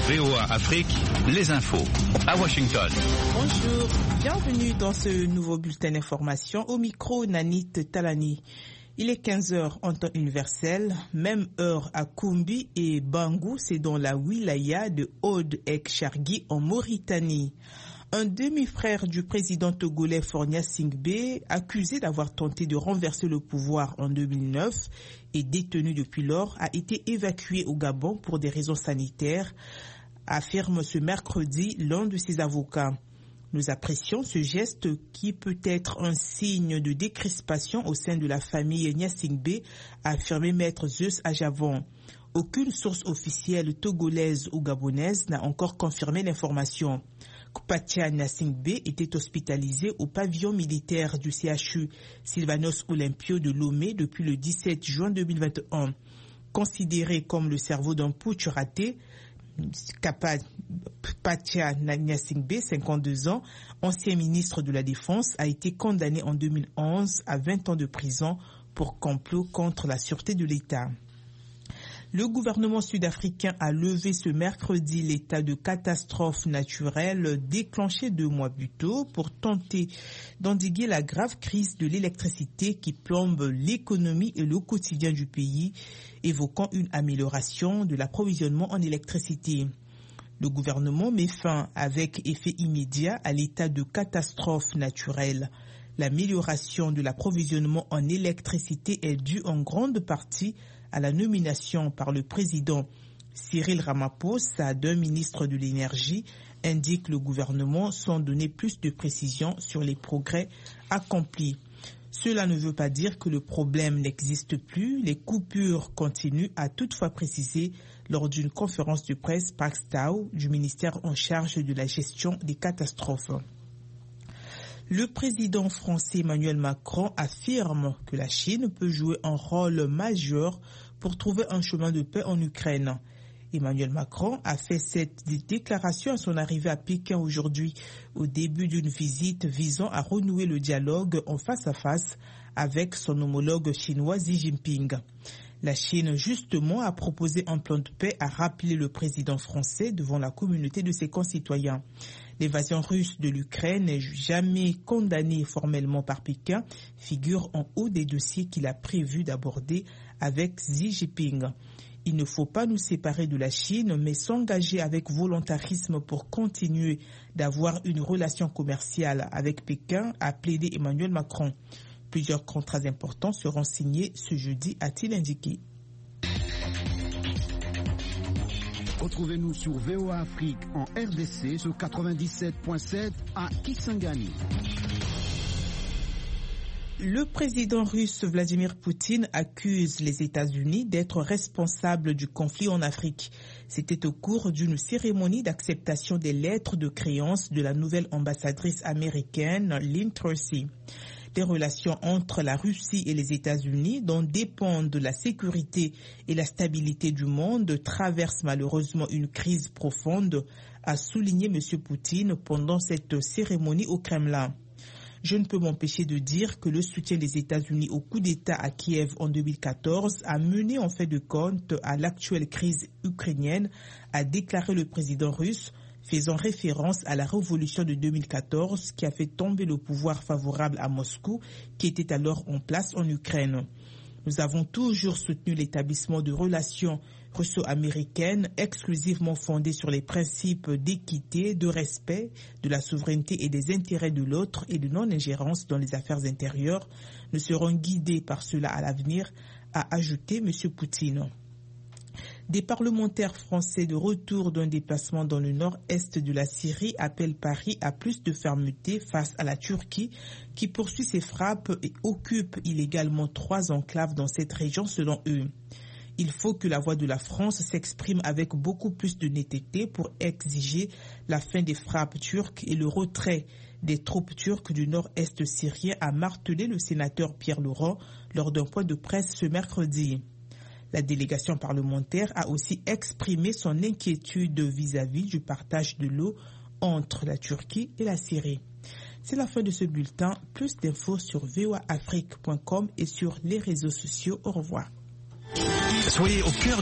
VOA Afrique, les infos à Washington. Bonjour, bienvenue dans ce nouveau bulletin d'information. Au micro, Nanit Talani. Il est 15h en temps universel, même heure à Koumbi et Bangou, c'est dans la wilaya de Old-Ek-Chargui en Mauritanie. Un demi-frère du président togolais Faure Gnassingbé, accusé d'avoir tenté de renverser le pouvoir en 2009 et détenu depuis lors, a été évacué au Gabon pour des raisons sanitaires, affirme ce mercredi l'un de ses avocats. Nous apprécions ce geste qui peut être un signe de décrispation au sein de la famille Gnassingbé, a affirmé Maître Zeus Ajavon. Aucune source officielle togolaise ou gabonaise n'a encore confirmé l'information. Kpatia Gnassingbé était hospitalisé au pavillon militaire du CHU Sylvanos Olympio de Lomé depuis le 17 juin 2021. Considéré comme le cerveau d'un putsch raté, Kpatia Gnassingbé, 52 ans, ancien ministre de la Défense, a été condamné en 2011 à 20 ans de prison pour complot contre la sûreté de l'État. Le gouvernement sud-africain a levé ce mercredi l'état de catastrophe naturelle déclenché 2 mois plus tôt pour tenter d'endiguer la grave crise de l'électricité qui plombe l'économie et le quotidien du pays, évoquant une amélioration de l'approvisionnement en électricité. Le gouvernement met fin avec effet immédiat à l'état de catastrophe naturelle. L'amélioration de l'approvisionnement en électricité est due en grande partie à la nomination par le président Cyril Ramaphosa d'un ministre de l'énergie, indique le gouvernement sans donner plus de précisions sur les progrès accomplis. Cela ne veut pas dire que le problème n'existe plus. Les coupures continuent, a toutefois précisé lors d'une conférence de presse Park Stau du ministère en charge de la gestion des catastrophes. Le président français Emmanuel Macron affirme que la Chine peut jouer un rôle majeur pour trouver un chemin de paix en Ukraine. Emmanuel Macron a fait cette déclaration à son arrivée à Pékin aujourd'hui, au début d'une visite visant à renouer le dialogue en face à face avec son homologue chinois Xi Jinping. La Chine, justement, a proposé un plan de paix, a rappelé le président français devant la communauté de ses concitoyens. L'invasion russe de l'Ukraine, jamais condamnée formellement par Pékin, figure en haut des dossiers qu'il a prévu d'aborder avec Xi Jinping. Il ne faut pas nous séparer de la Chine, mais s'engager avec volontarisme pour continuer d'avoir une relation commerciale avec Pékin, a plaidé Emmanuel Macron. Plusieurs contrats importants seront signés ce jeudi, a-t-il indiqué. Retrouvez-nous sur VOA Afrique en RDC sur 97.7 à Kisangani. Le président russe Vladimir Poutine accuse les États-Unis d'être responsables du conflit en Afrique. C'était au cours d'une cérémonie d'acceptation des lettres de créance de la nouvelle ambassadrice américaine Lynn Tracy. Les relations entre la Russie et les États-Unis, dont dépendent la sécurité et la stabilité du monde, traversent malheureusement une crise profonde, a souligné M. Poutine pendant cette cérémonie au Kremlin. Je ne peux m'empêcher de dire que le soutien des États-Unis au coup d'État à Kiev en 2014 a mené en fait de compte à l'actuelle crise ukrainienne, a déclaré le président russe, faisant référence à la révolution de 2014 qui a fait tomber le pouvoir favorable à Moscou qui était alors en place en Ukraine. Nous avons toujours soutenu l'établissement de relations russo-américaines exclusivement fondées sur les principes d'équité, de respect, de la souveraineté et des intérêts de l'autre et de non-ingérence dans les affaires intérieures. Nous serons guidés par cela à l'avenir, a ajouté M. Poutine. Des parlementaires français de retour d'un déplacement dans le nord-est de la Syrie appellent Paris à plus de fermeté face à la Turquie qui poursuit ses frappes et occupe illégalement 3 enclaves dans cette région selon eux. Il faut que la voix de la France s'exprime avec beaucoup plus de netteté pour exiger la fin des frappes turques et le retrait des troupes turques du nord-est syrien, a martelé le sénateur Pierre Laurent lors d'un point de presse ce mercredi. La délégation parlementaire a aussi exprimé son inquiétude vis-à-vis du partage de l'eau entre la Turquie et la Syrie. C'est la fin de ce bulletin. Plus d'infos sur voaafrique.com et sur les réseaux sociaux. Au revoir. Soyez au cœur